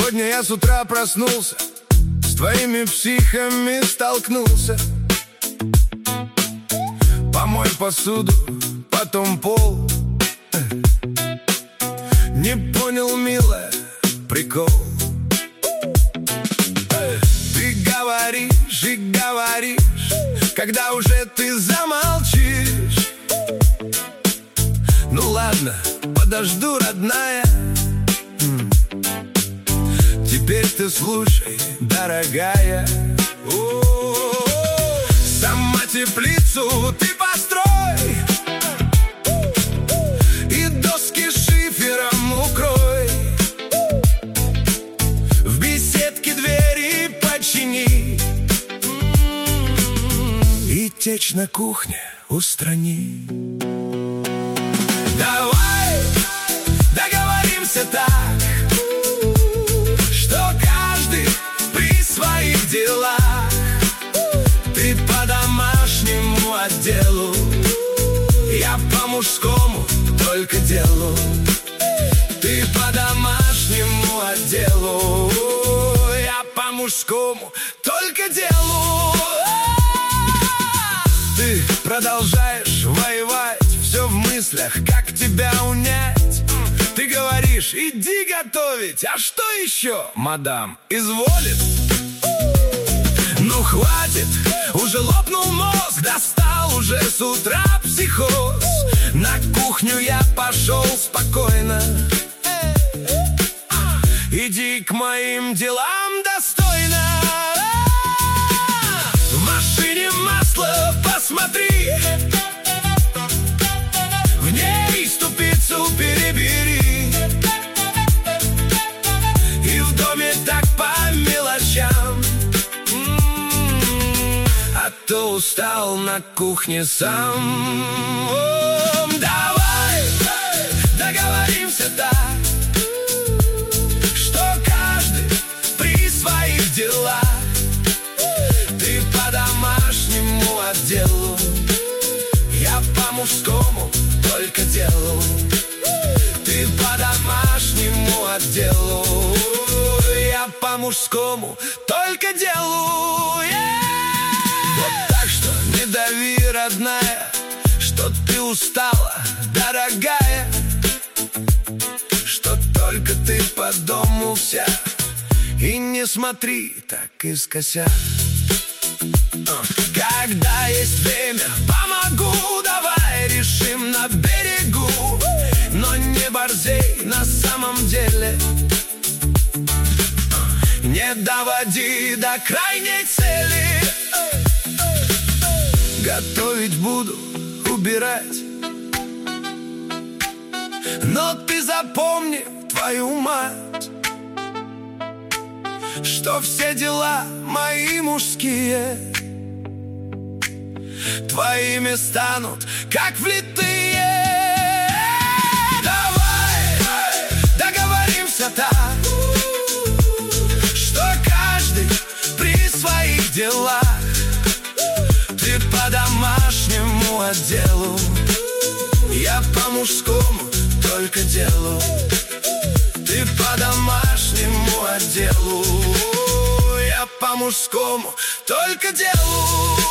Сегодня я с утра проснулся, с твоими психами столкнулся. Помой посуду, потом пол. Не понял, милая, прикол. Ты говоришь и говоришь, когда уже ты замолчишь. Ну ладно, подожду, родная. Теперь ты слушай, дорогая. Сама теплицу ты построй и доски шифером укрой. В беседке двери почини и течь на кухне устрани. Давай договоримся так, что каждый при своих делах. Ты по домашнему отделу, я по мужскому только делу. Ты по домашнему отделу, я по мужскому только делу. Ты продолжаешь воевать, все в мыслях, как тебя унять. Ты говоришь, иди готовить, а что еще, мадам, изволит? Ну хватит, уже лопнул мозг, достал уже с утра психоз. На кухню я пошел спокойно. Иди к моим делам достойно. В машине масло посмотри, в ней ступицу перебери. И в доме так по мелочам, а то устал на кухне сам. Давай договоримся так, что каждый при своих делах. Ты по домашнему отделу, я по мужскому только делу. Ты по домашнему отделу, я по мужскому только делу. Вот так что не дави, родная, что ты устала, дорогая, что только ты по дому вся. И не смотри так искося. Когда есть время, помогу, давай решим на берегу. Но не борзей на самом деле, не доводи до крайней цели. Готовить буду, убирать, но ты запомни, твою мать, что все дела мои мужские твоими станут, как влитые. Давай договоримся так, что каждый при своих делах. Ты по домашнему отделу, я по мужскому только делу. Ты по домашнему отделу, я по мужскому только делу.